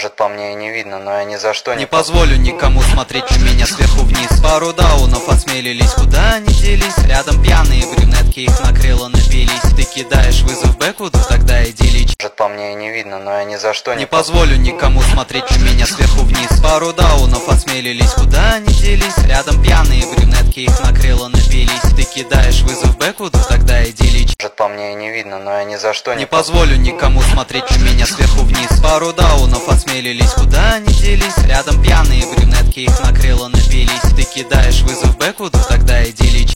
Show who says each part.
Speaker 1: Может, по мне и не видно, но я ни за что
Speaker 2: не позволю никому смотреть на меня сверху вниз. Пару даунов осмелились, куда они делись? Рядом пьяные брюнетки, их накрыло, напились. Ты кидаешь вызов Бэквуду, тогда иди лечь.
Speaker 1: Может, по мне и не видно, но я ни за что
Speaker 2: не позволю никому смотреть на меня сверху вниз. Пару даунов осмелились, куда они делись? Рядом пьяные брюнетки, их накрыло, напились. Ты кидаешь вызов Бэквуду, тогда иди лечь.
Speaker 1: Может, по мне и не видно, но я ни за что
Speaker 2: не позволю никому смотреть на меня сверху вниз. Пару даунов осмелились, куда они делись? Рядом пьяные брюнетки, их накрыло, напились. Ты кидаешь вызов Бэквуду, тогда иди лечь.